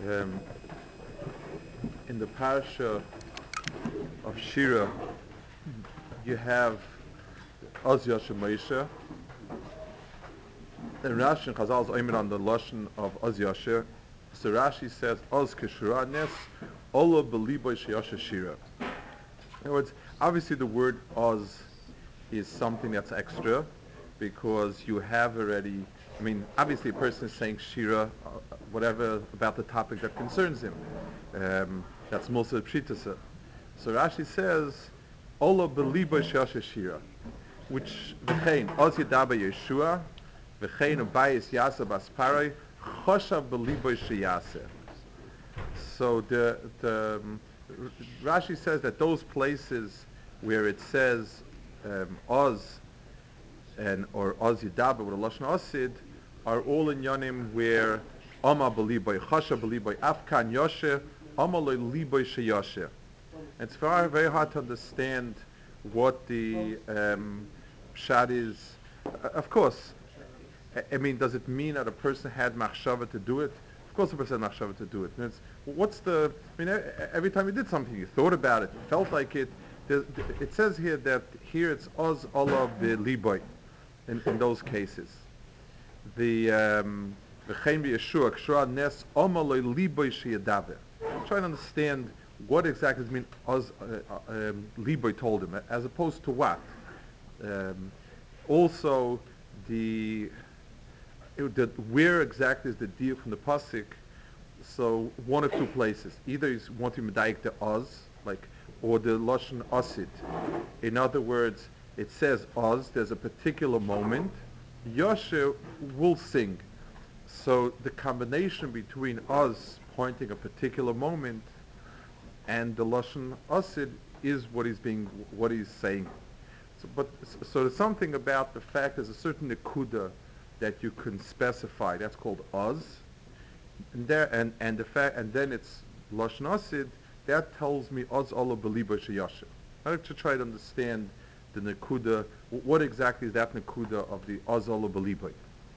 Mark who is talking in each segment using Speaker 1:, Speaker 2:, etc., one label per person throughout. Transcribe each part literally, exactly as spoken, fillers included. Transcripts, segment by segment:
Speaker 1: Um, in the parasha of Shira, you have Oz Yashem Moshe, and Rashi and Chazal is aiming on the lashon of Oz Yasher. So Rashi says Oz Keshira Nes Ola Beliboy Sheyasher Shira. In other words, obviously the word Oz is something that's extra because you have already, I mean, obviously a person is saying Shira, uh, whatever about the topic that concerns him. Um, that's most of the Pshitasa. So Rashi says, Ola Beliboy Sheyasher Shira, which, V'chein, Oz Yadaba Yeshua, V'chein Ubayis Yasa Basparai, Choshav Beliboy Sheyaseh. So the, the um, Rashi says that those places where it says um, Oz and or Oz Yidaba with a Lashon Osid are all in Yonim where Oma Beliboy, Choshav Beliboy, Afkan Yoshe, Oma Loy Liboy Sheyoshe. It's very, very hard to understand what the um, pshat is. Uh, of course, I, I mean, does it mean that a person had machshava to do it? Of course, a person had machshava to do it. And it's, what's the? I mean, e- every time you did something, you thought about it, you felt like it. The, the, it says here that here it's oz olav liboy, in, in those cases. The um, v'chein v'yeshua kshua nes omaloi liboy sheyadaver. Trying to understand what exactly does it mean oz uh, uh, um, liboy told him, as opposed to what. Um, also, the, it, the where exactly is the deal from the pasuk? So one or two places. Either he's wanting to medayik the oz, like, or the lashon asid. In other words, it says oz. There's a particular moment. Yoshe will sing. So the combination between oz pointing a particular moment and the lashon asid is what he's being, what he's saying. So, but so there's something about the fact there's a certain nekuda that you can specify. That's called oz, and there and and the fact and then it's lashon asid. That tells me oz Allah beliba sheyasher. I like to try to understand the nekuda. What exactly is that nekuda of the oz Allah beliba?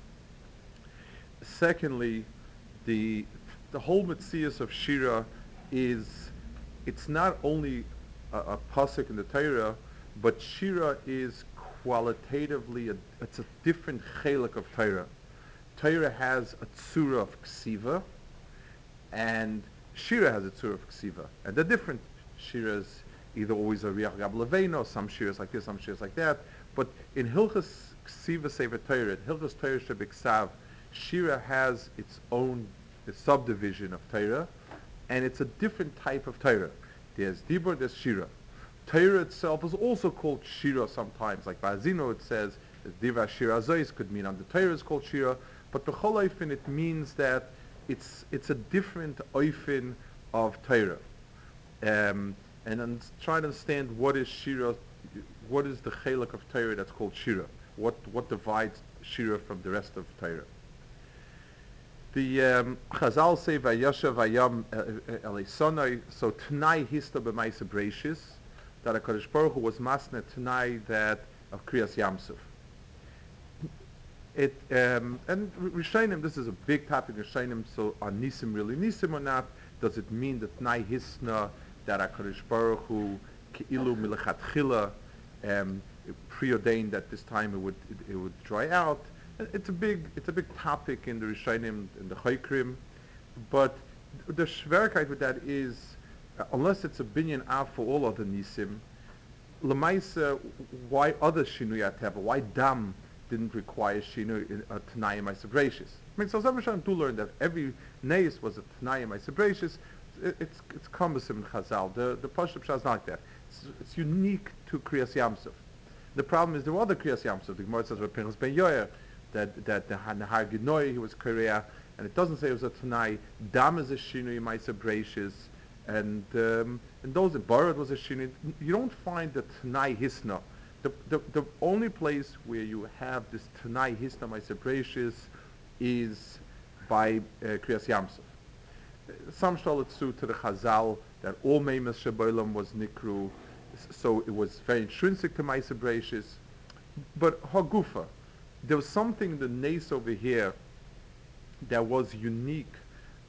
Speaker 1: Secondly, the the whole mitzias of Shira is it's not only a, a pasuk in the Torah, but Shira is qualitatively a, it's a different chelik of Torah. Torah has a tzura of ksiva, and Shira has a tzura of ksiva, and they're different. Shiras either always a riach gab leveino, some shiras like this, some shiras like that. But in Hilchas Ksiva Sefer Torah, Hilchas Torah Shebiksav, Shira has its own subdivision of Torah, and it's a different type of Torah. There's Dibur, there's Shira. Torah itself is also called Shira sometimes. Like Ba'azino it says, Diva Shira Zois could mean under Torah is called Shira, but B'chol Oifin it means that it's it's a different Oifin of Torah. Um, and then try to understand what is Shira, what is the chelik of Torah that's called Shira? What what divides Shira from the rest of Torah? The um, Chazal say Vayasha Vayam Elisonai. So Tanai Hista b'Maisa Bereshis that Hakadosh Baruch Hu was masne Tanai that of Kriyas Yamsuf. It um, and Rishonim. This is a big topic. Rishonim. So are Nisim really Nisim or not? Does it mean that Tanai Hisna that Hakadosh Baruch Hu Keilu Milechatchila um, preordained that this time it would it, it would dry out? It's a big, it's a big topic in the Rishonim and the Chaykrim, but the shverkeit with that is, uh, unless it's a binyan av for all other nisim, lemaisa, why other shinui ateva, why dam didn't require shinui in a tanayim isabratius? I mean, so some Rishonim do learn that every neis was a tanayim isabratius. It, it's it's cumbersome in Chazal. The the Pashup Shah is not like that. It's, it's unique to Kriyas Yamsuf. The problem is there were other Kriyas Yamsuf. The Gemara says Pinchas ben Yoyer that that the Nahar Ginoi he was Korea, and it doesn't say it was a Tanai. Dam is a Shinui Maisa Bracious, and um, and those Barad was a Shinui. You don't find the Tanai Hisna. The, the the only place where you have this Tanai Hisna Maisa Bracious is by uh, Kriyas Yamsuf. Some shalitzu to the Chazal that all Meimas Shabolam was Nikru, so it was very intrinsic to Maisa Bracious. But Hagufa, there was something in the nace over here that was unique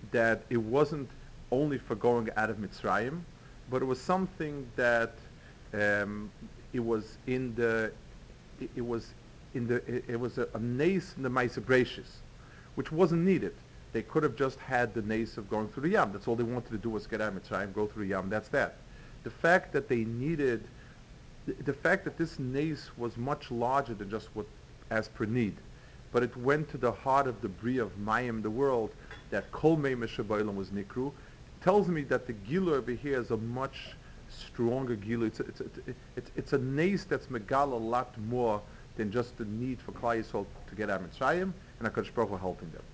Speaker 1: that it wasn't only for going out of Mitzrayim, but it was something that um, it was in the it, it was in the it, it was a, a nace in the Maisa Brachis, which wasn't needed. They could have just had the nace of going through the Yam. That's all they wanted to do was get out of Mitzrayim, go through the Yam. That's that. The fact that they needed, the, the fact that this nace was much larger than just what as per need, but it went to the heart of the Bria of Mayim, the world, that Kol Mei Meshabaylam was Nikru, tells me that the Gilu over here is a much stronger Gilu. It's a, it's, a, it's, it's a nace that's Megal a lot more than just the need for Klal Yisrael to get out of Mitzrayim and HaKadosh Baruch Hu helping them.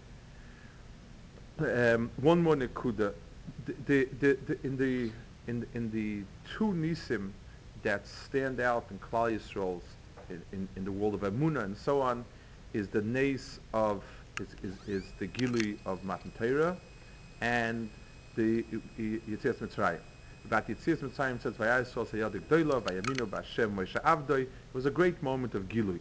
Speaker 1: Um, one more nekuda. The, the, the, the, in the in in the two nisim that stand out in Klal Yisrael's in, in, in the world of Emunah and so on, is the nace of is, is, is the gilui of Matan Torah and the Yetzias Mitzrayim. About Yetzias Mitzrayim says Vayisrael Sayadik Doila Vayaminu B'Hashem Moshe Avdoi. It was a great moment of gilui.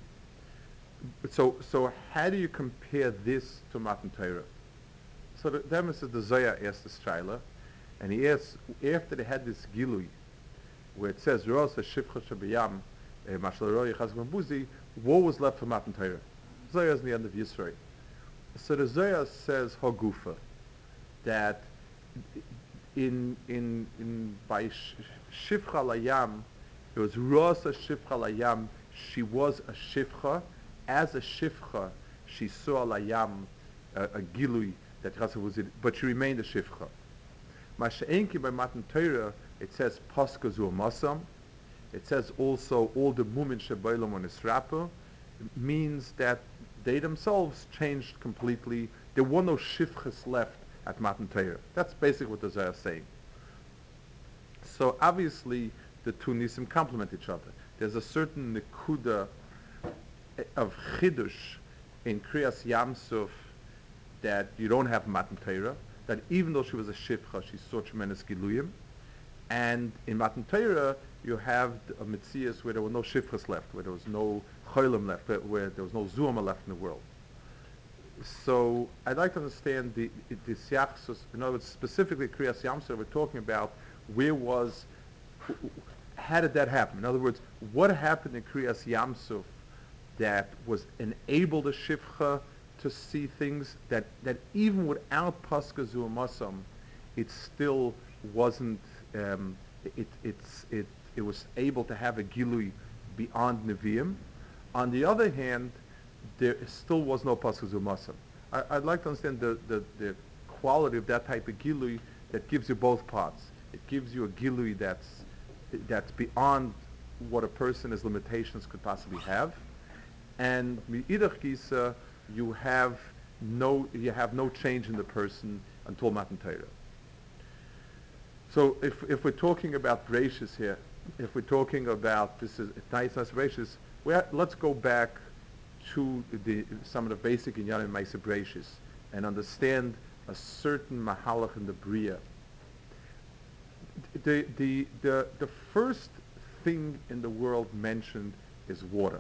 Speaker 1: So so how do you compare this to Matan Torah? So the Demis says the Zoya asked the Shaila, and he asked, after they had this Gilui, where it says, Rosa Shifcha Shabiyam, Mashaloroi Chazman Buzi, what was left for Matan Torah? Zoya is in the end of Yisrael. So the Zoya says, Hogufa, that in, in, in, by Shifcha Layam, it was Rosa Shifcha Layam, she was a Shifcha, as a Shifcha, she saw Layam, a, a Gilui, that Chassav was it, but she remained a Shifcha. Masha'enki by Matan Torah, it says Paska Zu Masam. It says also all the Mumin Shebaylam on Israpa, means that they themselves changed completely. There were no Shifchas left at Matan Torah. That's basically what the Zohar is saying. So obviously the two Nisim complement each other. There's a certain Nekuda of Chidush in Kriyas Yamsuf that you don't have Matan Torah, that even though she was a Shifcha, she saw tremendous Giluyim. And in Matan Torah, you have a Metzias where there were no Shifchas left, where there was no Cholim left, where, where there was no Zuama left in the world. So I'd like to understand the, the Siachsus, in other words, specifically Kriyas Yamsuf, we're talking about where was, how did that happen? In other words, what happened in Kriyas Yamsuf that was enabled a Shifcha to see things that, that even without Paska Zuamasam, it still wasn't, um, it, it's, it, it was able to have a Gilui beyond Nevi'im. On the other hand, there still was no Paska Zuamasam. I'd like to understand the, the, the quality of that type of Gilui that gives you both parts. It gives you a Gilui that's, that's beyond what a person's limitations could possibly have. And Mi'idach Gisa, you have no you have no change in the person until Matan Torah. So if if we're talking about Bereishis here, if we're talking about this is nice nice Bereishis, let's go back to the some of the basic inyanim Ma'aser Bereishis and understand a certain mahalach in the Bria. The the the the first thing in the world mentioned is water.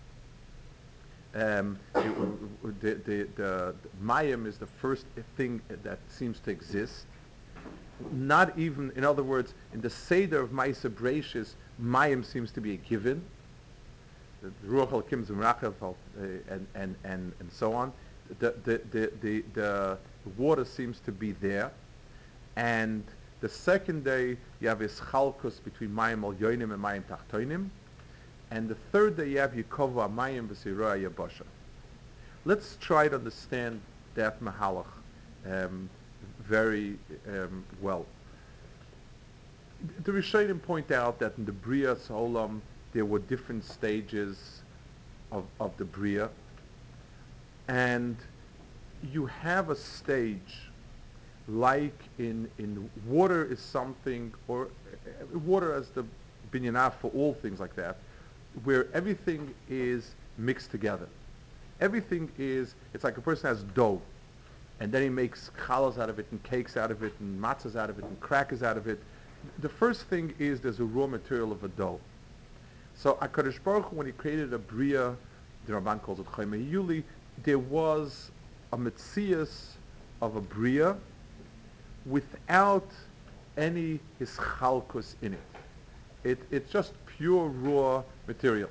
Speaker 1: Um, it, the, the, the, the Mayim is the first thing that seems to exist. Not even, in other words, in the Seder of Ma'aser Bereishis, Mayim seems to be a given. The Ruach Elokim Zimrachav and, and, and, and so on. The, the, the, the, the water seems to be there. And the second day, you have Ischalkus between Mayim Al Yoinim and Mayim Tachtoinim. And the third day you have Yikova Amayim V'Sirah Yabasha. Let's try to understand that Mahalach um, very um, well. The Rishonim point out that in the Bria Olam there were different stages of, of the Bria. And you have a stage like in, in water is something, or uh, water as the binyanah for all things like that, where everything is mixed together. Everything is, it's like a person has dough, and then he makes challahs out of it, and cakes out of it, and matzahs out of it, and crackers out of it. The first thing is there's a raw material of a dough. So HaKadosh Baruch Hu, when he created a Bria, the Ramban calls it Chayme Yuli, there was a metzias of a bria without any hischalkus in it. It, it's just pure raw material.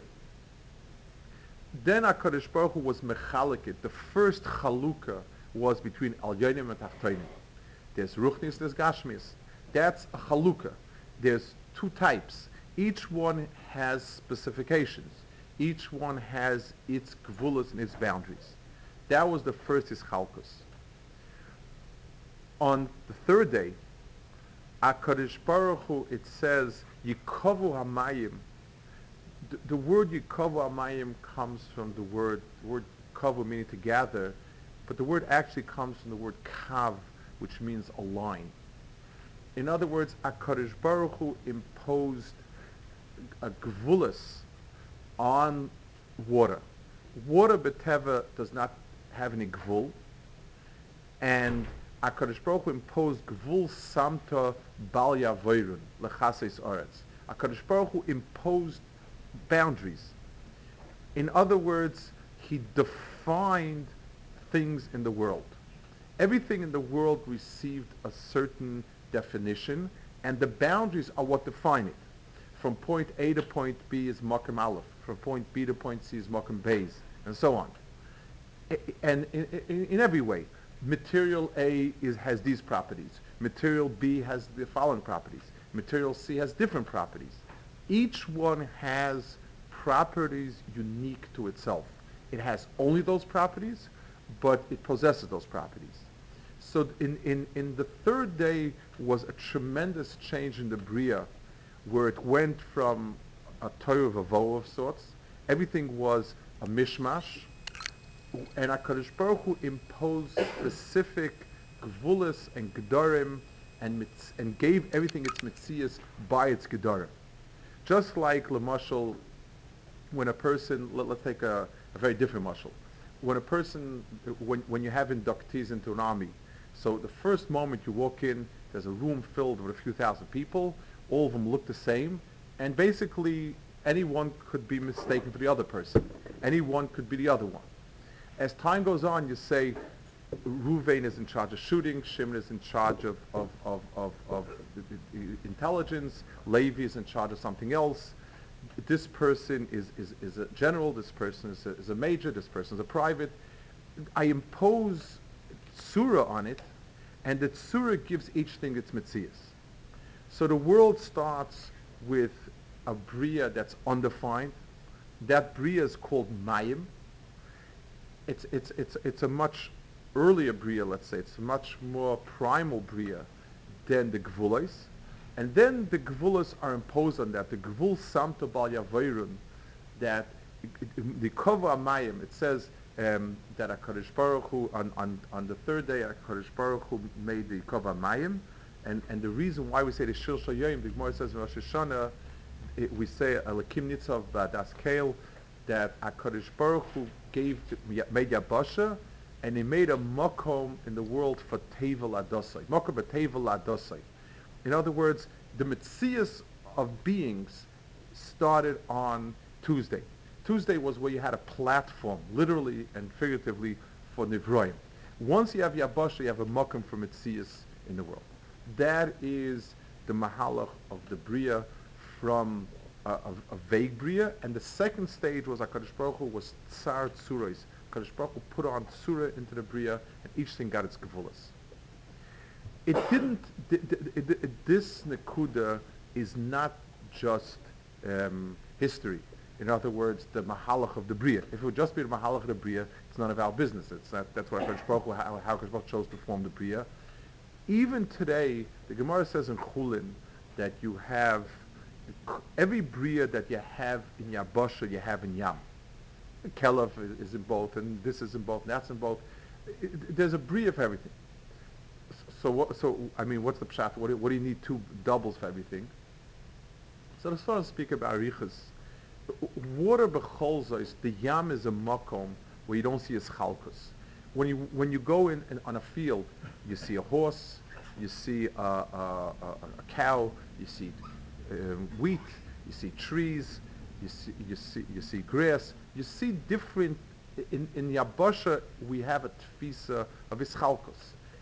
Speaker 1: Then HaKadosh Baruch Hu was mechalik. The first chalukah was between Alyonim and Tachtonim. There's Ruchnis, there's Gashmis. That's a chalukah. There's two types. Each one has specifications. Each one has its gvulas and its boundaries. That was the first Ischalkus. On the third day, HaKadosh Baruch Hu, it says, Yikovu Hamayim. The, the word Yikovu Hamayim comes from the word, the word Kovu meaning to gather, but the word actually comes from the word Kav, which means a line. In other words, HaKadosh Baruch Hu imposed a gvulas on water. Water beteva does not have any gvul, and HaKadosh Baruch Hu imposed gvul samta bal yavoirun lechaseis aretz. HaKadosh Baruch Hu imposed boundaries. In other words, he defined things in the world. Everything in the world received a certain definition, and the boundaries are what define it. From point A to point B is Makom Aleph. From point B to point C is Makom Beis, and so on. I, and in, in, in every way, material A is, has these properties. Material B has the following properties. Material C has different properties. Each one has properties unique to itself. It has only those properties, but it possesses those properties. So in, in, in the third day was a tremendous change in the Bria, where it went from a Torah of Avo of sorts. Everything was a mishmash, and HaKadosh Baruch Hu imposed specific gvulas and gedarim, and, mitz, and gave everything its mitzias by its gedarim. Just like Lamashal, when a person, let, let's take a, a very different mashal. When a person, when, when you have inductees into an army, so the first moment you walk in, there's a room filled with a few thousand people, all of them look the same, and basically anyone could be mistaken for the other person. Anyone could be the other one. As time goes on, you say, Ruvain is in charge of shooting, Shimon is in charge of, of, of, of, of intelligence, Levi is in charge of something else, this person is, is, is a general, this person is a, is a major, this person is a private. I impose tsura on it, and the tsura gives each thing its mitzias. So the world starts with a bria that's undefined. That bria is called mayim. It's, it's, it's, it's a much earlier bria, let's say. It's a much more primal bria than the gvulas. And then the gvulas are imposed on that. The gvul samto bal yavoirun, that the kova amayim, it says um, that HaKadosh Baruch Hu, on, on, on the third day, HaKadosh Baruch Hu made the kova amayim. And, and the reason why we say the Shil Shayoyim, the Gemara says in Rosh Hashanah, it, we say Elakim Nitzav B'Adas Keil, that HaKadosh Baruch Hu gave, made Yabasha, and he made a makom in the world for Tevel Adosai. Makom Tevel Adosai. In other words, the Metzias of beings started on Tuesday. Tuesday was where you had a platform, literally and figuratively, for Nivroim. Once you have Yabasha, you have a makom for Metzias in the world. That is the mahalach of the bria from a, a, a vague bria, and the second stage was HaKadosh Baruch Hu was tsar tsurais. HaKadosh Baruch Hu put on tsura into the bria, and each thing got its gevulas. It didn't. Th- th- th- this nekuda is not just um, history. In other words, the mahalach of the bria. If it would just be the mahalach of the bria, it's none of our business. It's not. That's why HaKadosh Baruch Hu, how, how HaKadosh Baruch Hu chose to form the bria. Even today, the Gemara says in Chulin that you have every bria that you have in Yabasha, you have in Yam. Kelev is, is in both, and this is in both, and that's in both. It, it, there's a bria for everything. So, what, so I mean, what's the pshat? What do, what do you need two doubles for everything? So, as far as speak about arichas, water becholza is the Yam is a makom where you don't see a chalkus. When you when you go in, in on a field, you see a horse, you see a, a, a, a cow, you see um, wheat, you see trees, you see you see you see grass. You see different. In in Yabasha we have a tfisa of ischalkos.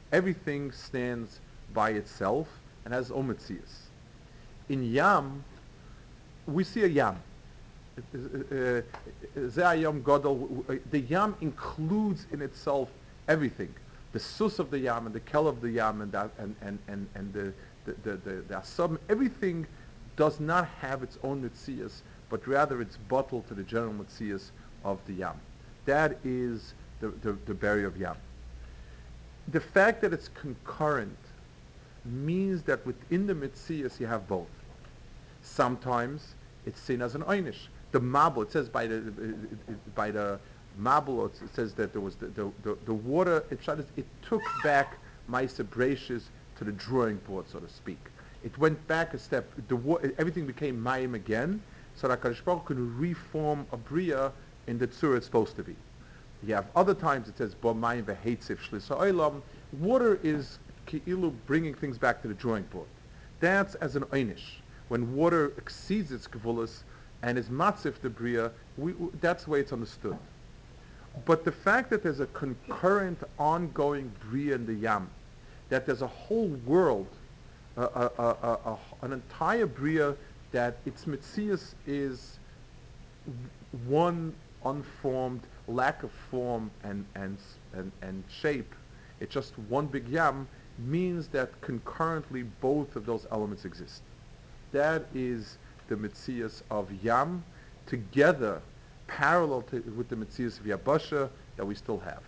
Speaker 1: Everything stands by itself and has own metzias. In Yam, we see a Yam. Uh, uh, Yam Gadol, uh, the Yam includes in itself everything. The sus of the Yam and the kel of the Yam and that, and, and, and, and the the, the, the, the asam, everything does not have its own mitzias, but rather it's bottled to the general mitzias of the Yam. That is the, the, the berry of Yam. The fact that it's concurrent means that within the mitzias you have both. Sometimes it's seen as an einish. The mabul, it says by the uh, by the mabul, it says that there was the the, the, the water. It, it took back Maisa Brachis to the drawing board, so to speak. It went back a step. The everything became mayim again, so that Kadosh Baruch Hu could reform a bria in the tzur it's supposed to be. You have other times it says bo mayim v'heitzif shlisa olam. Water is ki'ilu bringing things back to the drawing board. That's as an einish. When water exceeds its gevulas and is matzif the bria, we, we, that's the way it's understood. But the fact that there's a concurrent, ongoing bria in the yam, that there's a whole world, uh, uh, uh, uh, uh, an entire bria that its mitzias is one unformed, lack of form and, and, and, and shape, it's just one big yam, means that concurrently both of those elements exist. That is the mitzias of Yam, together, parallel to, with the mitzias of Yabasha that we still have.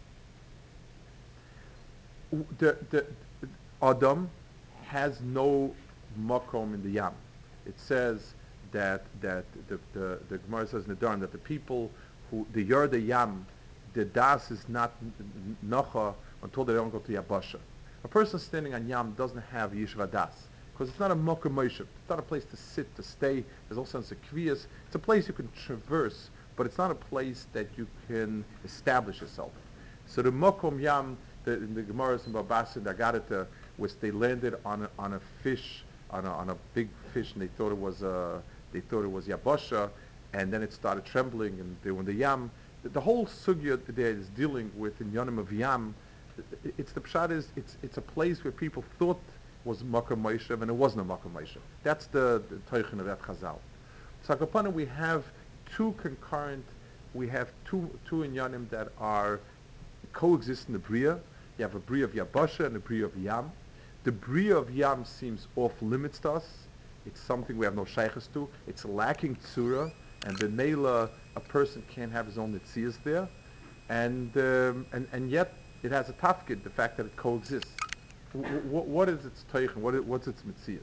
Speaker 1: The, the, Adam has no makom in the Yam. It says that that the the, the Gemara says in the Darn that the people who the Yer the Yam, the das is not nacha until they don't go to Yabasha. A person standing on Yam doesn't have Yishva das. Because it's not a Mokum Moshe. It's not a place to sit, to stay. There's all sense of kviyas. It's a place you can traverse, but it's not a place that you can establish yourself. So the Mokum Yam, the, in the Gemaras in Babas and Agadata, was they landed on a, on a fish, on a, on a big fish, and they thought it was a, they thought it was Yabasha, and then it started trembling, and they were in the Yam. The, the whole sugya there is dealing with in Yonim of Yam. It's the pshat is it's it's a place where people thought was Makkah Moshe, and it wasn't a Makkah Moshe. That's the Teichen of that Chazal. So Akapana, we have two concurrent, we have two two inyanim that are coexist in the Bria. You have a Bria of Yabasha and a Bria of Yam. The Bria of Yam seems off limits to us. It's something we have no shaykhs to. It's lacking tzura, and the Mela, a person can't have his own netzias there. And, um, and, and yet, it has a tafkid, the fact that it coexists. W- w- what is its teichen? What is, what's its mitzias?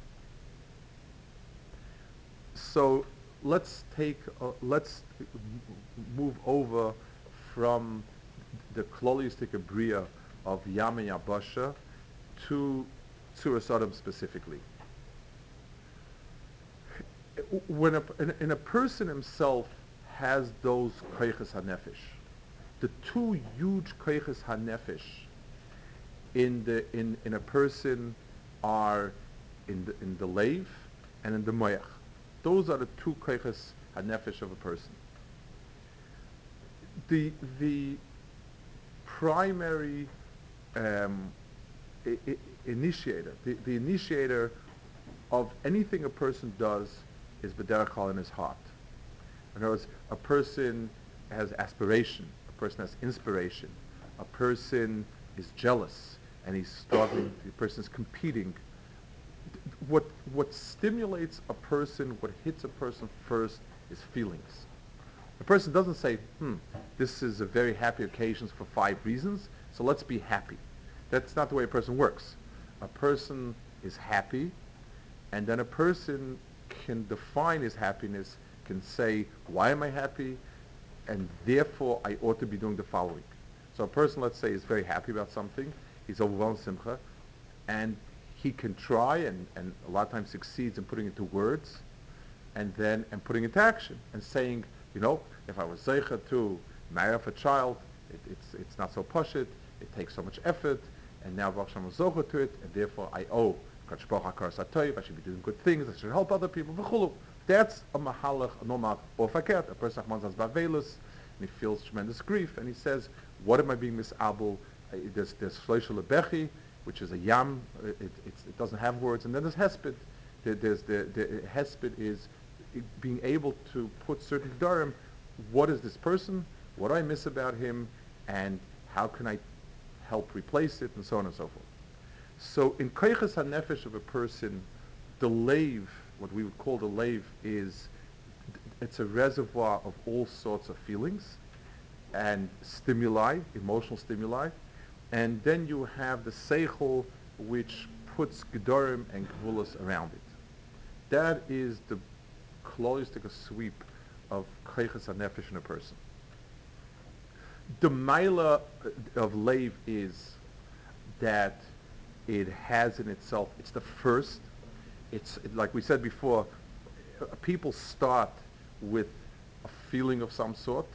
Speaker 1: So let's take, uh, let's m- move over from the klolistic bria of Yam and Yabasha to Tzuras Adam specifically. When a, in, in a person himself has those koiches hanefesh, the two huge koiches hanefesh in the in, in a person are in the in the leiv and in the moyach. Those are the two koiches hanefesh of a person. The the primary um, I, I, initiator, the, the initiator of anything a person does is b'derech kol in his heart. In other words, a person has aspiration, a person has inspiration, a person is jealous and he's struggling, the person is competing. What, what stimulates a person, what hits a person first is feelings. A person doesn't say, hmm, this is a very happy occasion for five reasons, so let's be happy. That's not the way a person works. A person is happy, and then a person can define his happiness, can say, why am I happy? And therefore, I ought to be doing the following. So a person, let's say, is very happy about something, he's overwhelmed simcha, and he can try and, and a lot of times succeeds in putting it into words, and then and putting it into action, and saying, you know, if I was zeicha to marry off a child, it, it's it's not so pashit, it takes so much effort, and now Baruch Hashem was zocha to it, and therefore I owe Kadosh Baruch HaKar Satoiv, I should be doing good things, I should help other people, v'chulu. That's a mahalach, a normal orfaket, a person achman zaz bavelus, and he feels tremendous grief, and he says, what am I being misabel? there's there's Shloisha Lebechi, which is a yam. It, it, it doesn't have words, and then there's hesped. There, there's the, the hesped is being able to put certain gedarim. What is this person? What do I miss about him? And how can I help replace it? And so on and so forth. So in koiches hanefesh of a person, the lave, what we would call the lave, is it's a reservoir of all sorts of feelings and stimuli, emotional stimuli, and then you have the seichel, which puts gedorim and gvulas around it. That is the holistic sweep of koiches hanefesh in a person. The maila of lave is that it has in itself, it's the first, it's like we said before, uh, people start with a feeling of some sort.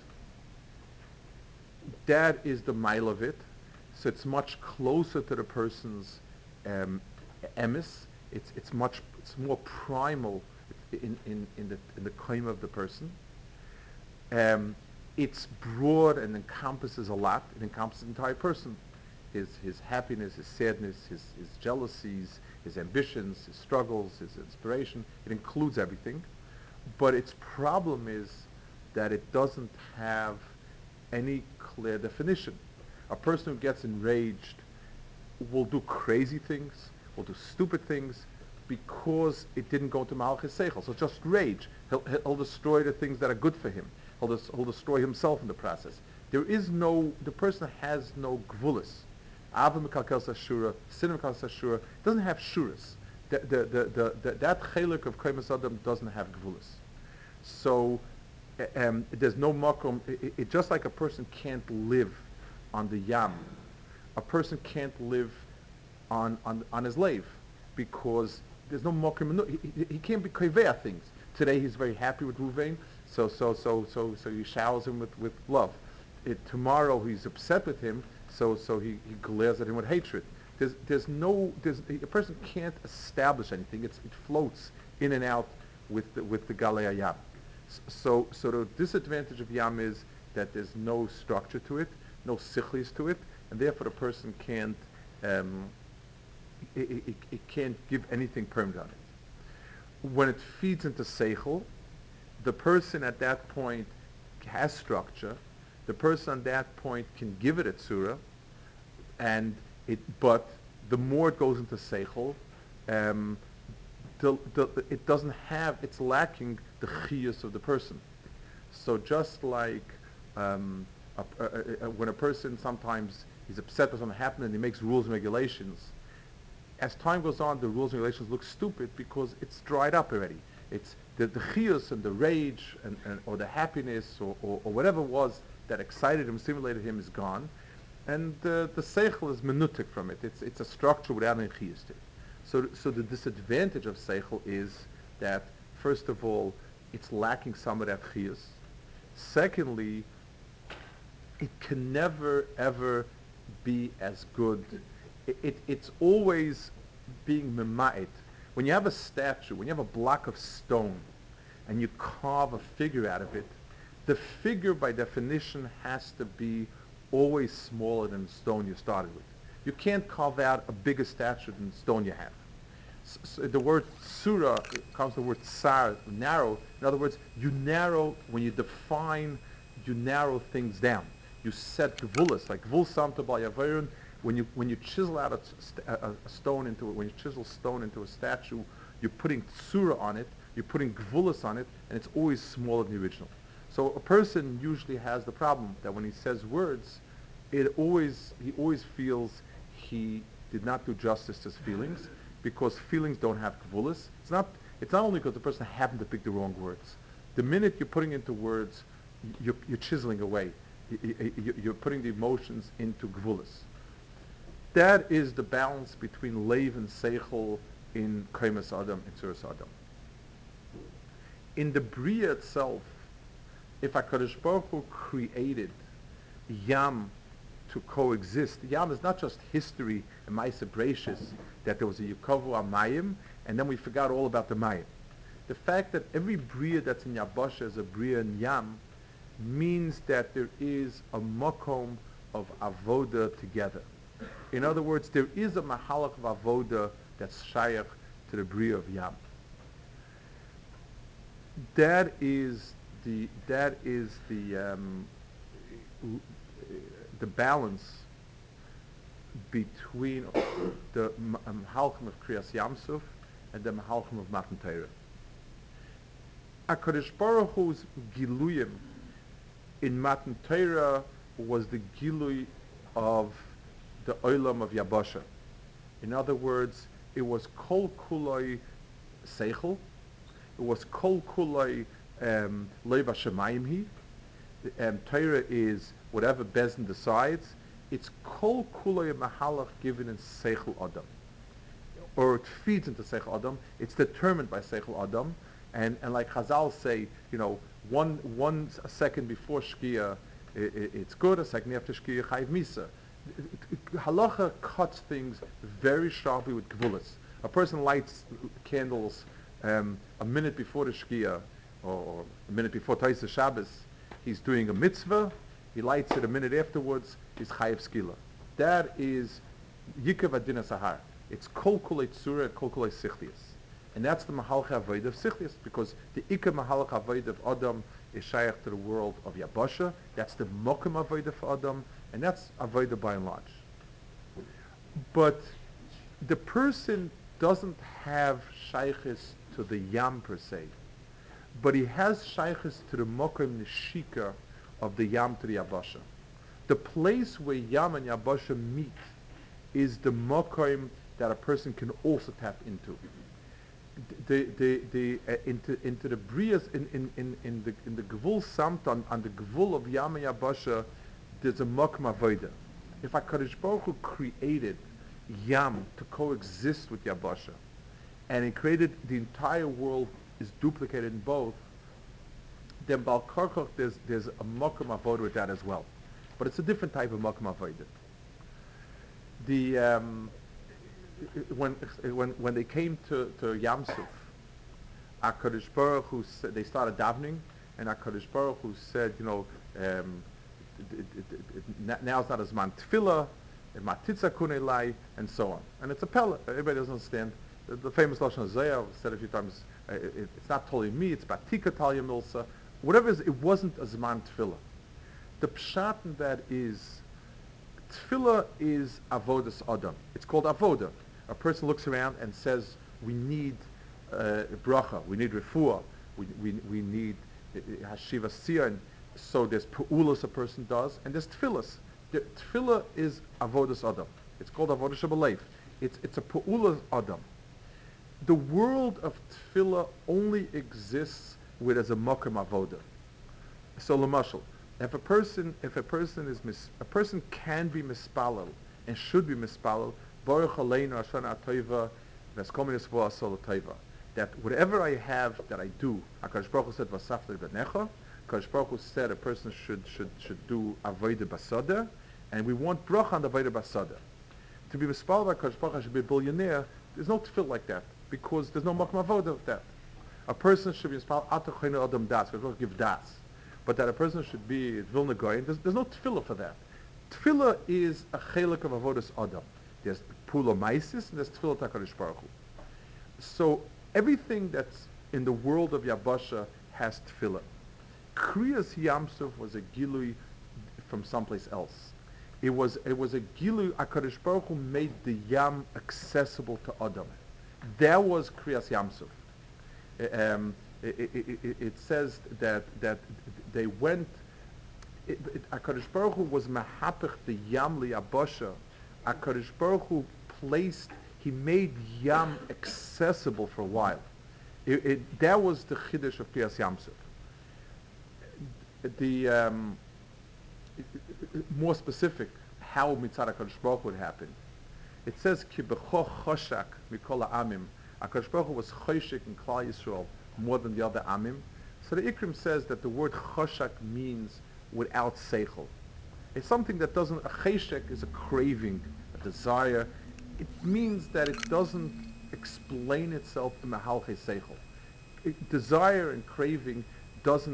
Speaker 1: That is the mile of it. So it's much closer to the person's um, emis. It's it's much it's more primal in in in the in the claim of the person. Um, it's broad and encompasses a lot. It encompasses the entire person. His his happiness, his sadness, his his jealousies, his ambitions, his struggles, his inspiration. It includes everything. But its problem is that it doesn't have any clear definition. A person who gets enraged will do crazy things, will do stupid things, because it didn't go to Malchus Seichel. So just rage. He'll, he'll destroy the things that are good for him. He'll, des- he'll destroy himself in the process. There is no, the person has no gvulis. Ava Mekalkel Sashura, Sin Mekalkel Sashura, doesn't have shuras. The, the, the, the, the, that chelik of Kaimas Adam doesn't have gvulis. So um, there's no makom. It, it, just like a person can't live on the yam, a person can't live on on, on his lave because there's no makom. He, he, he can't be kaveh things. Today he's very happy with Ruvain, so so so so so he showers him with, with love. It, tomorrow he's upset with him, so so he, he glares at him with hatred. There's there's no there's a person can't establish anything. It's, it floats in and out with the, with the galei yam. So, so the disadvantage of yam is that there's no structure to it, no sichlis to it, and therefore the person can't, um, it, it, it can't give anything permanent on it. When it feeds into seichel, the person at that point has structure. The person at that point can give it a tzura, and it. But the more it goes into seichel, um, the, the, it doesn't have. It's lacking the chiyus of the person. So just like um, a, a, a, when a person sometimes he's upset with something happened and he makes rules and regulations, as time goes on, the rules and regulations look stupid because it's dried up already. It's the, the chiyus and the rage and, and or the happiness or, or, or whatever it was that excited him, stimulated him is gone, and uh, the seichel is menutik from it. It's it's a structure without any chiyus to it. So, so the disadvantage of seichel is that, first of all, it's lacking some of that chiyus. Secondly, it can never ever be as good. It, it, it's always being mema'it. When you have a statue, when you have a block of stone, and you carve a figure out of it, the figure by definition has to be always smaller than the stone you started with. You can't carve out a bigger statue than the stone you have. So the word surah comes from the word tsar, narrow. In other words, you narrow, when you define, you narrow things down. You set gvulas, like gvul samta bal yavarun. When you when you chisel out a, st- a, a stone into it, when you chisel stone into a statue, you're putting tsura on it, you're putting gvulas on it, and it's always smaller than the original. So a person usually has the problem that when he says words, it always he always feels he did not do justice to his feelings, because feelings don't have kvulas. It's not, it's not only because the person happened to pick the wrong words. The minute you're putting into words, you're, you're chiseling away. You're putting the emotions into gvulas. That is the balance between leiv and seichel in kaimas adam and tzuras adam. In the bria itself, if HaKadosh Baruch Hu created yam to coexist. Yam is not just history and Maisa Brachis, that there was a Yukavu Amayim, and then we forgot all about the Mayim. The fact that every Bria that's in Yabasha is a Bria in Yam means that there is a Makom of avoda together. In other words, there is a mahalach of avoda that's shayach to the bria of Yam. That is the that is the um, the balance between the mahalchim of Kriyas Yamsuf and the mahalchim of Matan Torah. HaKadosh Baruch Hu's giluyim in Matan Torah was the gilui of the olam of Yabasha. In other words, it was kol kuloi seichel, it was kol kuloi um, loy b'shamayim hi. Um, Torah is whatever Bezin decides. It's kol kuloi mahalach given in seichel adam, or it feeds into seichel adam. It's determined by seichel adam, and and like Chazal say, you know, one one a second before shkia, it, it, it's good. A second after shkia, chayiv misa. Halacha cuts things very sharply with gvulas. A person lights candles um, a minute before the shkia, or a minute before Taisa Shabbos. He's doing a mitzvah. He lights it a minute afterwards. He's chayiv skila. That is yikav adina sahar. It's kol kulei tzura and kol kulei sichlius. And that's the mahalach avodah of sichlius, because the ikar mahalach avodah of Adam is shayach to the world of Yabasha. That's the mokum avodah for Adam, and that's avodah by and large. But the person doesn't have shaychus to the yam per se, but he has shaychus to the mokum neshika of the yam to the Yabasha. The place where yam and Yabasha meet is the mokum that a person can also tap into. The the the uh, into into the brias in in in in the in the gvul samt on, on the gvul of Yam and Yabasha, there's a mokum avodah. If HaKadosh Baruch Hu created Yam to coexist with Yabasha, and he created the entire world is duplicated in both, then Bal Karkoch there's there's a mokum avodah with that as well, but it's a different type of mokum avodah. The um, when when when they came to to Yam Suf, HaKadosh Baruch Hu said, they started davening, and HaKadosh Baruch Hu said, you know, um, d- d- d- d- now it's not as man tefillah, matitza kunelai, and so on. And it's a pella. Everybody doesn't understand. The, the famous lashon Zayah said a few times. Uh, it, it's not totally me. It's batika talia milsa. Whatever it is, it wasn't a zman tefillah. The pshat in that is tefillah is avodas adam. It's called avodah. A person looks around and says, we need uh, bracha, we need refuah, we, we, we need uh, hashiva siyan. So there's pa'ulas a person does, and there's tefillas. The tefillah is avodas adam. It's called avodah shabaleif. It's, it's a pa'ulas adam. The world of tefillah only exists with as a makam avodah. So lamashal, if a person, if a person is mis, a person can be mispalel and should be mispalel. Baruch Aleinu Ashana Toiva Veskomines Voasol Toiva. That whatever I have that I do, HaKadosh Baruch Hu said Vasafta Benecha. HaKadosh Baruch Hu said a person should should should do Avodah Basada, and we want bracha on the Avodah Basada. To be mispalel by HaKadosh Baruch Hu should be a billionaire. There's no tefillah like that because there's no makam avodah of that. A person should be mispalel Atachayna Adam Das. We don't give das. But that a person should be Vilna Goyen, there's, there's no tefillah for that. Tefillah is a chelik of avodas adam. There's pula maisis and there's tefillah HaKadosh Baruch Hu. So everything that's in the world of Yabasha has tefillah. Kriyas Yamsuf was a gilui from someplace else. It was it was a gilui. HaKadosh Baruch Hu made the Yam accessible to Adam. That was Kriyas Yamsuf. Um, it, it, it, it says that that they went. It, it, HaKadosh Baruch Hu was mahapich the Yam liyabasha. HaKadosh Baruch Hu placed. He made Yam accessible for a while. It, it, that was the chiddush of Kriyas Yamsuf. The um, more specific, how Mitzad HaKadosh Baruch Hu would happen. It says ki b'cho choshak mikol ha'amim. HaKadosh Baruch Hu was choshek in Klal Yisrael more than the other amim. So the Ikrim says that the word choshak means without seichel. It's something that doesn't. A cheshek is a craving, a desire. It means that it doesn't explain itself in mahalche seichel. It, desire and craving doesn't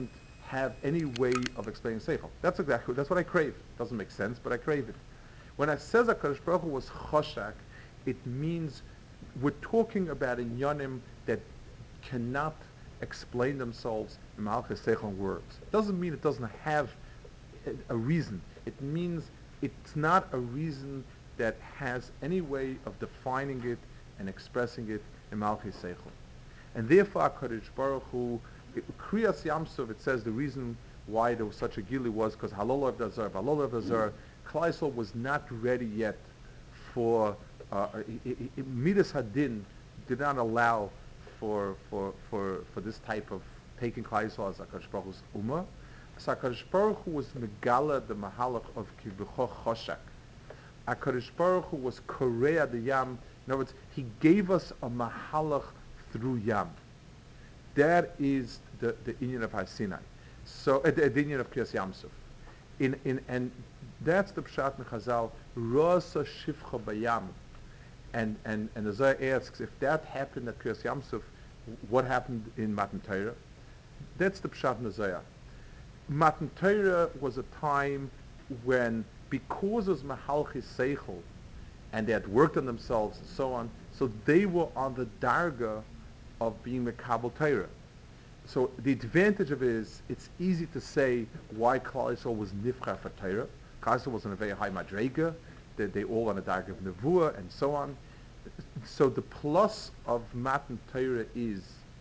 Speaker 1: have any way of explaining seichel. That's exactly, that's what I crave. Doesn't make sense, but I crave it. When I says HaKadosh Baruch Hu was choshak, it means we're talking about inyanim that cannot explain themselves in Malchus Seichel words. It doesn't mean it doesn't have a, a reason. It means it's not a reason that has any way of defining it and expressing it in Malchus Seichel. And therefore, HaKadosh Baruch Hu, Kriyas Yamsov, it says the reason why there was such a gili was because Halol of the Zar, Halol of the Zar, Klal Yisrael was not ready yet for, uh, Midas Hadin did not allow for, for, for, for this type of taking Klal Yisrael as HaKadosh Baruch Hu's Ummah. So HaKadosh Baruch Hu was Megala, the Mahalach of Kibucho Choshak. HaKadosh Baruch Hu was Korea the Yam. In other words, he gave us a Mahalach through Yam. That is the, the Inyan of Har Sinai. So, uh, the, the Inyan of Kriyas Yamsuf. In, in, and that's the Pshat in Chazal, Rosa Shivcha Bayam. And, and, and the Zohar asks, if that happened at Kriyas Yamsuf, what happened in Matan Torah? That's the Pshat in the Zohar. Matan Torah was a time when, because of Mahalchi Seichel, and they had worked on themselves and so on, so they were on the darga of being Mekabel Torah. So the advantage of it is, it's easy to say why Klal Yisrael was Nifcha for Torah. Klal Yisrael was in a very high Madrega, they, they all on a darga of Nevuah and so on. So the plus of Matan Torah is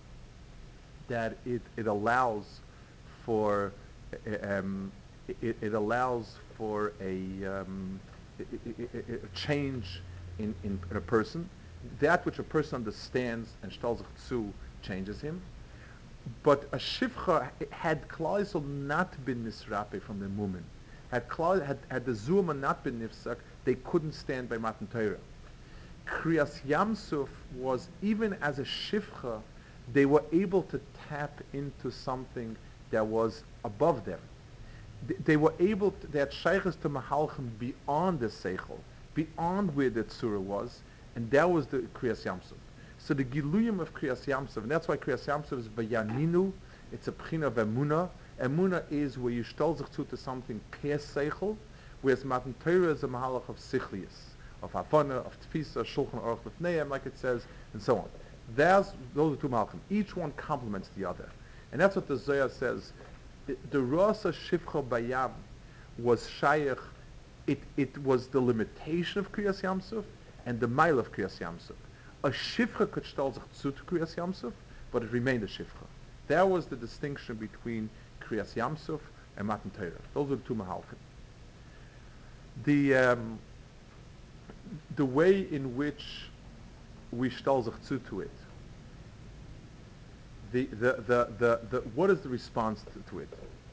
Speaker 1: that it, it allows for um, it, it allows for a, um, a change in, in, in a person. That which a person understands and shtal sich zu changes him. But a shivcha, had Klal Yisrael not been misrape from the mumin, had, Klal, had, had the Zuma not been nifsak, they couldn't stand by Matan Torah. Kriyas Yamsuf was, even as a shivcha, they were able to tap into something that was above them. They, they were able to, they had shaykhs to mahalchim beyond the seichel, beyond where the tzura was, and that was the Kriyas Yamsuf. So the Giluyim of Kriyas Yamsuf, and that's why Kriyas Yamsuf is Bayaninu, it's a pchina of Emunah. Emunah is where you shtel sich zu to something per seichel, whereas Matan Torah is a mahalach of sichlius, of Havana, of Tfisa, Shulchan Aruch Lefneim, like it says, and so on. There's, those are two malachim. Each one complements the other. And that's what the Zohar says. It, the Rasa Shivcha Bayam was Shayach, it, it was the limitation of Kriyas Yamsuf and the mile of Kriyas Yamsuf. A Shivcha could shtel sich zu to Kriyas Yamsuf, but it remained a Shivcha. That was the distinction between Kriyas Yamsuf and Matan Torah. Those are the two mahalchim. The, um, the way in which we shtel sich zu to it, the, the, the, the, the, what is the response to, to it?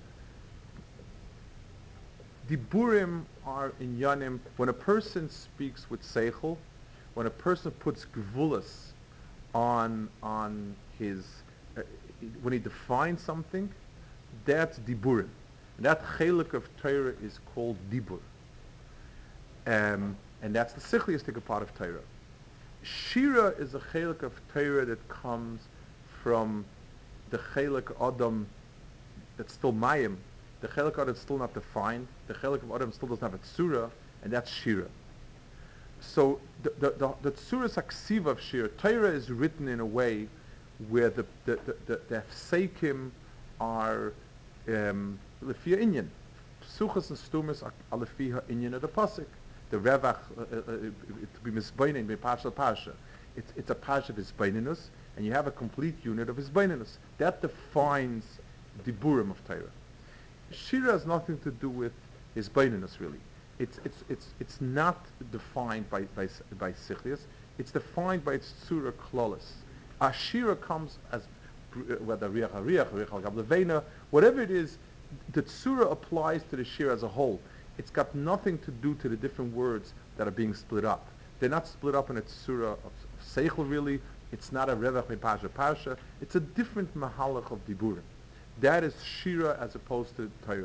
Speaker 1: Diburim are in Yanim, when a person speaks with Seichel, when a person puts Gvulas on, on his, uh, when he defines something, that's Diburim. And that chelik of Torah is called Dibur. Um, and that's the sichliistic part of Torah. Shira is a chelik of Torah that comes from the chelik Adam that's still Mayim. The chelik Adam is still not defined. The chelik of Adam still doesn't have a tzura, and that's Shira. So the the the, the tzura saksiva of Shira, Torah is written in a way where the the the, the, the Seikim are um, lefia inyan. Psuchas and stumas are lefia inyan of the pasuk. The revach uh, uh, uh, to be misbainin by parsha parsha. It's it's a parsha of hisbaininus, and you have a complete unit of hisbaininus. That defines the burim of Torah. Shira has nothing to do with hisbaininus really. It's it's it's it's not defined by by by sichlius. It's defined by its tzura klolis. Ashira comes as whether riach hariach, riach al gab whatever it is, the tzura applies to the shira as a whole. It's got nothing to do to the different words that are being split up. They're not split up in a tzura of, of seichel really. It's not a revach me parsha parsha. It's a different mahalach of diburim. That is shira as opposed to Torah.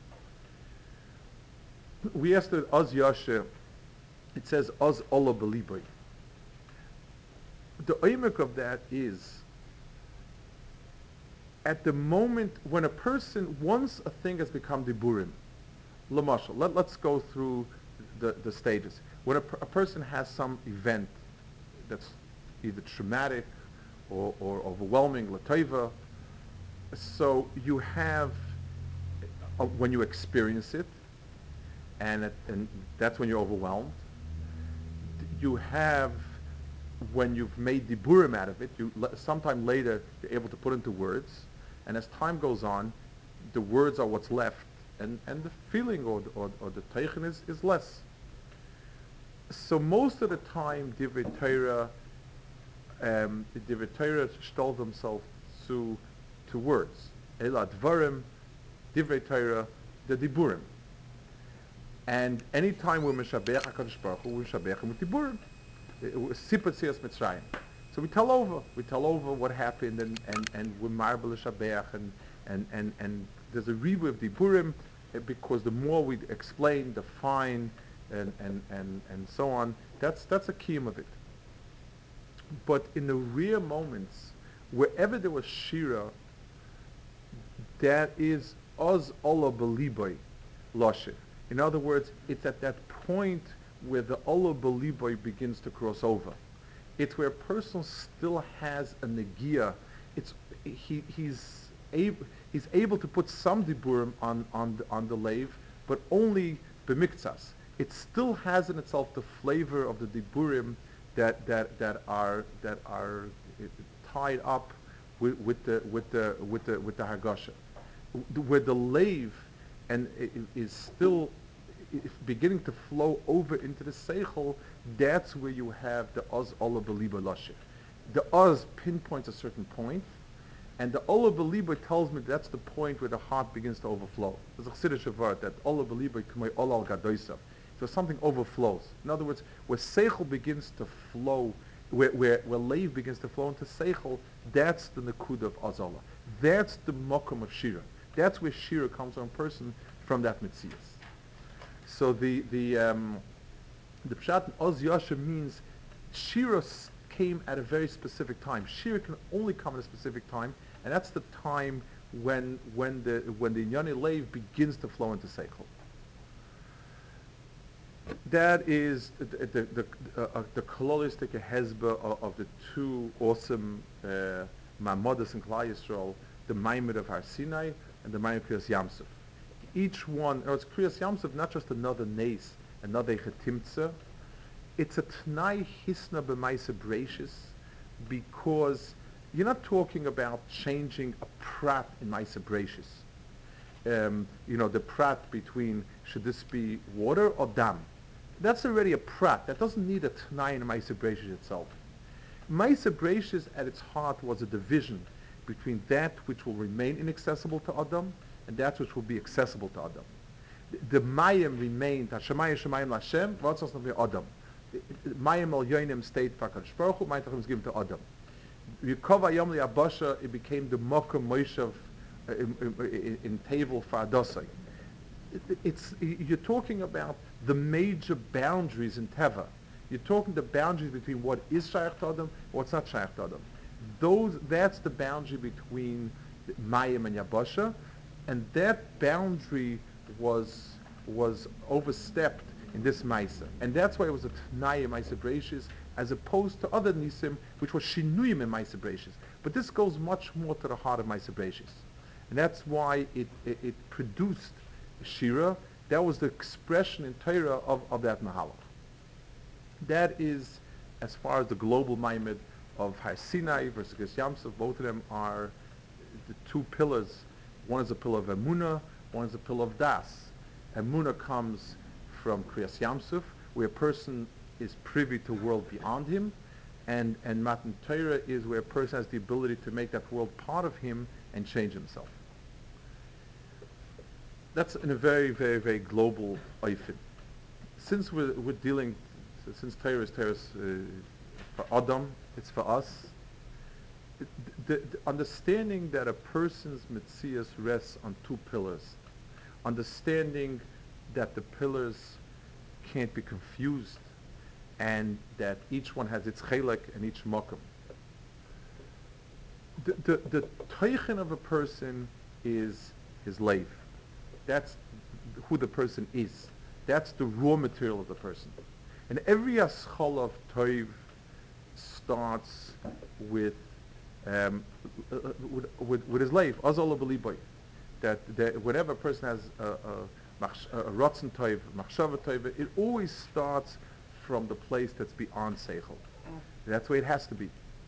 Speaker 1: We asked the Oz Yashe, it says Oz Ola Beliboy. The oimek of that is At the moment when a person, once a thing has become diburim, lamashal, let, let's go through the, the stages. When a, a person has some event that's either traumatic or, or overwhelming, lataiva, so you have, uh, when you experience it, and, it, and that's when you're overwhelmed, you have, when you've made diburim out of it, you sometime later you're able to put into words, and as time goes on, the words are what's left, and, and the feeling or, or, or the teichen is, is less. So most of the time, Divrei Torah, um, Divrei Torah stole themselves to, to words. Ela dvarim, Divrei Torah, the diburim. And any time we meshabeach HaKadosh Baruch Hu, we meshabeach him with diburim. Sipot Siyas Mitzrayim. So we tell over, we tell over what happened, and, and, and we marble Shabeach, and, and, and, and there's a review of Diburim, uh, because the more we explain, define, and, and, and, and so on, that's, that's a key of it. But in the rare moments, wherever there was Shira, that is Oz Ola Beliboy Loshe. In other words, it's at that point where the Ola Beliboy begins to cross over. It's where a person still has a negia. It's he he's able he's able to put some diburim on on the, on the lave, but only b'miktsas. It still has in itself the flavor of the diburim that that that are that are uh, tied up with, with the with the with the with the hagasha, where the lave and is still beginning to flow over into the seichel. That's where you have the oz ola beliba lashe. The oz pinpoints a certain point, and the ola beliba tells me that's the point where the heart begins to overflow. There's a chiddush word that ola beliba k'may ola al gadoisa. So something overflows. In other words, where seichel begins to flow, where where where leiv begins to flow into seichel, that's the nakuda of azola. That's the mokum of shira. That's where shira comes on a person from that mitzias. So the the um, the pshat in Oz Yasha means Shira came at a very specific time. Shira can only come at a specific time, and that's the time when when the when the Inyani Leiv begins to flow into Seichel. That is the the the, uh, uh, the kololistic hezba of, of the two awesome uh, Mamodas and Klal Yisrael, the Maimed of Har Sinai and the Maimed of Kriyas Yamsuf. Each one, or it's Kriyas Yamsuf, not just another nace, another chetimtza. It's a tnai hisna b'maisa bracious, because you're not talking about changing a prat in maisa bracious. Um, you know, the prat between, should this be water or dam? That's already a prat. That doesn't need a tnai in maisa bracious itself. Maisa bracious at its heart was a division between that which will remain inaccessible to Adam and that which will be accessible to Adam. The, the Mayim remained, Hashemayim Shemayim Lashem, what's also be Adam. Mayim al Yoinim stayed for HaKadosh Baruch Hu, Mayim was given to Adam. Yikova Yom Abasha, it became the Mokum Moshav uh, in, in, in Tevel for Adosai. It, it's, you're talking about the major boundaries in Teva. You're talking the boundaries between what is Shaykh to Adam and what's not Shaykh to Adam. Those, that's the boundary between Mayim and Yabasha, and that boundary was was overstepped in this Maisa. And that's why it was a Tnai Maisa Brachis, as opposed to other Nisim, which was Shinuyim in Maisa Brachis. But this goes much more to the heart of Maisa Brachis. And that's why it, it, it produced Shira. That was the expression in Torah of, of that Mahalach. That is, as far as the global Maimed of Har Sinai versus Kriyas Yamsuf, both of them are the two pillars. One is a pillar of Emunah, one is a pillar of Das. Emunah comes from Kriyas Yamsuf, where a person is privy to the world beyond him, and, and Matan Torah is where a person has the ability to make that world part of him and change himself. That's in a very, very, very global oifin. Since we're, we're dealing, since Torah is Torah uh, for Adam, it's for us, it, the, the understanding that a person's mitzias rests on two pillars, understanding that the pillars can't be confused, and that each one has its chelek and each mokum. The, the, the teichen of a person is his life. That's who the person is. That's the raw material of the person. And every aschol of toiv starts with, um, uh, uh, with, with, with his life. Azal beliboy. That, that whenever a person has a, a, a, a rotzen toiv, machshava toiv, it always starts from the place that's beyond seichel. That's the way it has to be.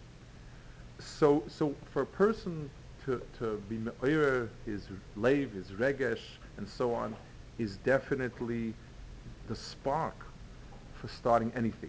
Speaker 1: So, so for a person to, to be me'oyer, his leiv, his regesh, and so on, is definitely the spark for starting anything.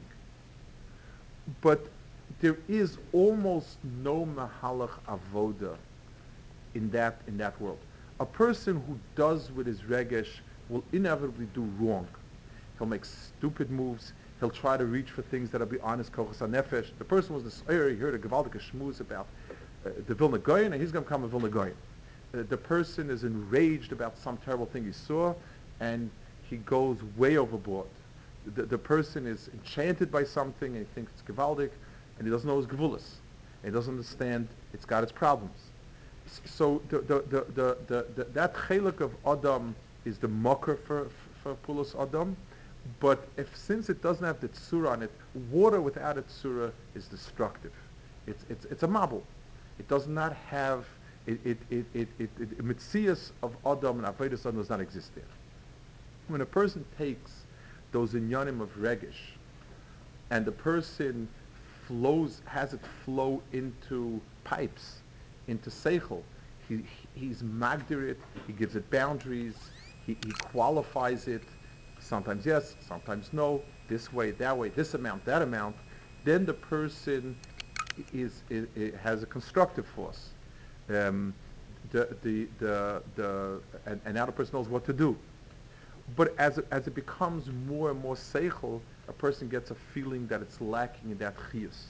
Speaker 1: But there is almost no mahalach avoda in that in that world. A person who does with his regesh will inevitably do wrong. He'll make stupid moves. He'll try to reach for things that are beyond his kochas hanefesh. The person was the Sa'ir, he heard a gewaldige shmooze about uh, the Vilna Goyen, and he's going to become a Vilna Goyen. Uh, the person is enraged about some terrible thing he saw, and he goes way overboard. The, the person is enchanted by something, and he thinks it's gewaldig, and he doesn't know his gevulas. And he doesn't understand it's got its problems. S- So the, the, the, the, the, the, that chelik of Adam is the mocker for, for Pulos Adam. But if since it doesn't have the tsura on it, water without a tsura is destructive. It's it's it's a mabul. It does not have it it it it it, it mitzias of Adam and Avodas Adam does not exist there. When a person takes those inyanim of regish and the person flows has it flow into pipes, into seichel, he, he he's magdir it, he gives it boundaries, he, he qualifies it. Sometimes yes, sometimes no, this way, that way, this amount, that amount, then the person is, is, is has a constructive force. Um, the, the, the, the, and, and now the person knows what to do. But as it, as it becomes more and more seichel, a person gets a feeling that it's lacking in that chiyus.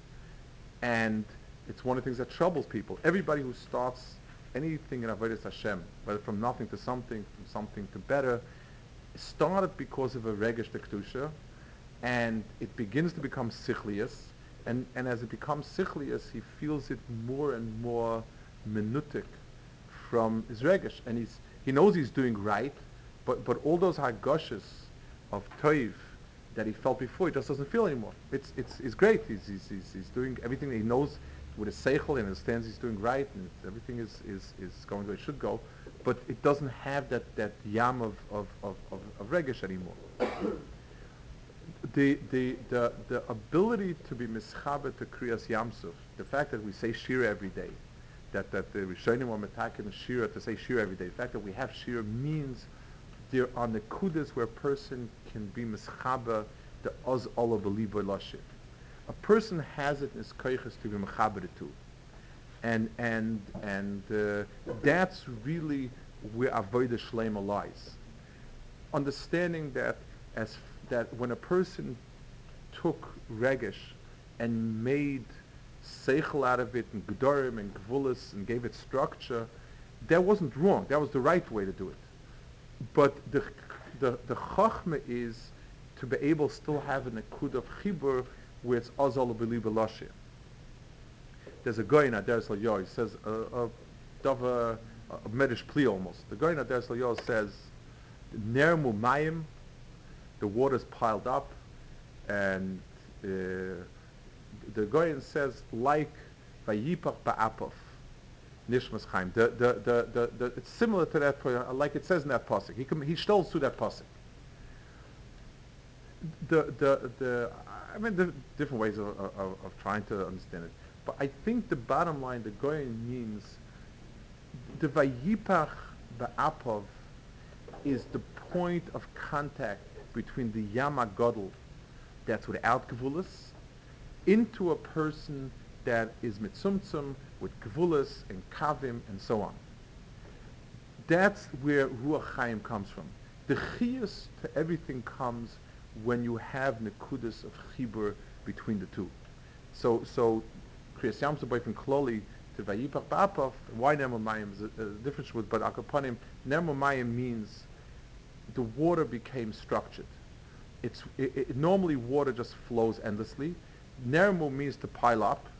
Speaker 1: And it's one of the things that troubles people. Everybody who starts anything in Avodas Hashem, whether from nothing to something, from something to better, started because of a regesh dektusha, and it begins to become sichlius, and, and as it becomes sichlius, he feels it more and more minutic from his regesh, and he's he knows he's doing right, but but all those hagoshes of toiv that he felt before, he just doesn't feel anymore. It's it's it's great. He's he's he's, he's doing everything that he knows with his seichel and understands he's doing right, and everything is, is, is going the way it should go, but it doesn't have that, that yam of, of, of, of, of regesh anymore. the, the, the, the ability to be mischaber to kriyas yamsuf, the fact that we say shira every day, that, that the Rishonim are metakim shira to say shira every day, the fact that we have shira means there are nekudas where a person can be mischaber the oz ola beliboy lashir. A person has it in his koiches to be mechaber to, and and and uh, that's really where avodah shlema lies. Understanding that as f- that when a person took regesh and made seichel out of it and gedorim and gvulis and gave it structure, that wasn't wrong. That was the right way to do it. But the the the chachma is to be able still have a nekud of chibur where it's azal b'li b'lashir. There's a guy in Adaris L'Yoy, he says, a uh, dava, a medish pli almost. The guy in Adaris L'Yoy says, nermu mayim, the water's piled up, and uh, the Goyen says, like vayipach ba'apov, nishmas chaim. The, the, the, the, the, it's similar to that, for, like it says in that pasuk. He, com- he stolz through that pasuk. The, the, the, I mean, the different ways of, of, of trying to understand it. But I think the bottom line, the Goyen means, the Vayipach Ba'apov is the point of contact between the Yama Gadol, that's without Gvulis, into a person that is mitzumtzum with Gvulis and Kavim and so on. That's where Ruach Chaim comes from. The Chiyus to everything comes when you have Nekudas of Chibur between the two. So, so Kriyas Yam Shabbat from Kloli to Vayipach Ba'apov, why Nemo Mayim is a, a difference with, but Akapanim, Nemo Mayim means the water became structured. It's, it, it, normally water just flows endlessly. Nermu means to pile up.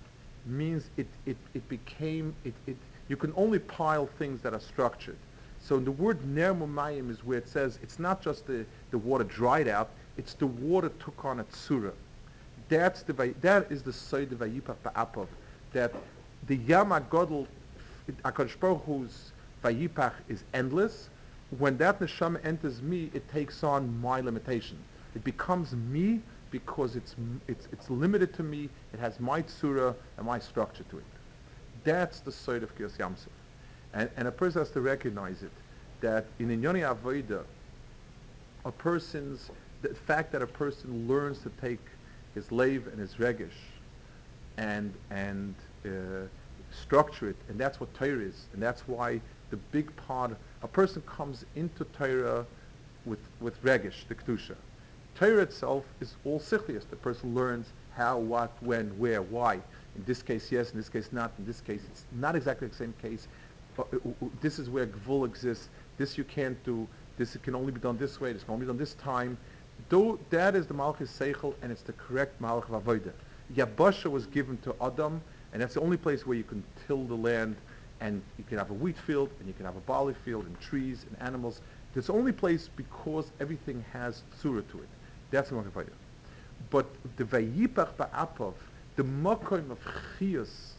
Speaker 1: means it, it, it became, it, it, you can only pile things that are structured. So the word ner mumayim is where it says it's not just the, the water dried out, it's the water took on a tsura. That's the that is the side of Vayipach Ba'apov, that the Yam HaGodol, HaKadosh Baruch Hu's Vayipach is endless. When that neshama enters me, it takes on my limitation. It becomes me because it's it's it's limited to me. It has my tsura and my structure to it. That's the side of Kiryas Yamsuf, and and a person has to recognize it. That in Inyoni Avoda, a person's the fact that a person learns to take his leiv and his regish and and uh, structure it, and that's what Torah is, and that's why the big part, a person comes into Torah with with regish, the kedusha. Torah itself is all sichlius. The person learns how, what, when, where, why. In this case, yes. In this case, not. In this case, it's not exactly the same case. But, uh, uh, this is where gvul exists. This you can't do. This can only be done this way. This can only be done this time. Though that is the Malchus Seichel, and it's the correct Malach Vavoida. Yabasha was given to Adam, and that's the only place where you can till the land, and you can have a wheat field, and you can have a barley field, and trees, and animals. It's the only place because everything has tsura to it. That's the Malach Vavoida. But the Vayipach Ba'apov, the Makom of Chios,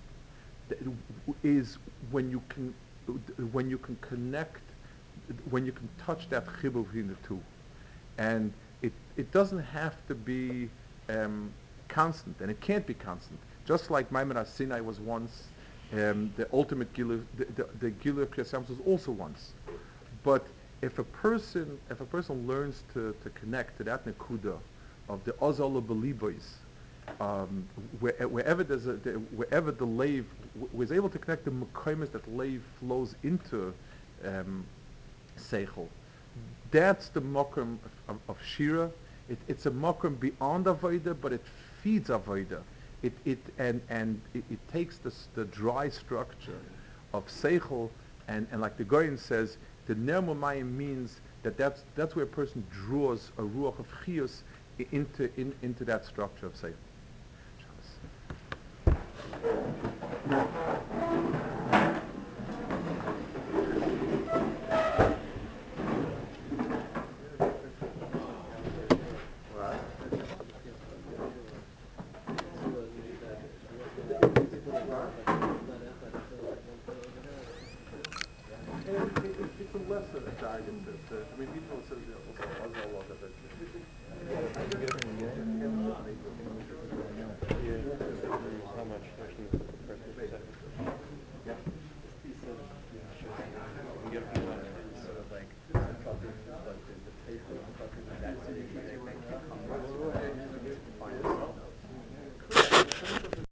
Speaker 1: is when you can, when you can connect, when you can touch that chibur between the two. And it, it doesn't have to be um, constant, and it can't be constant. Just like Maimon Sinai was once, um, the ultimate Gilu, the, the, the Gilu of Kriyas Yamsuf was also once. But if a person, if a person learns to, to connect to that nekuda of the Ozala Belibois, um, where, wherever there's a, the, wherever the lave w- was able to connect the mekaymes that lave flows into um, Seichel. That's the mokum of, of, of Shira. It, it's a mokum beyond Avodah, but it feeds Avodah. It, it, and and it, it takes this, the dry structure of Seichel, and, and like the Goyen says, the Ner Mumayim means that that's, that's where a person draws a Ruach of Chios into, in, into that structure of Seichel. It's a lesser target. I mean, people say also a lot of it. Yeah, how much actually?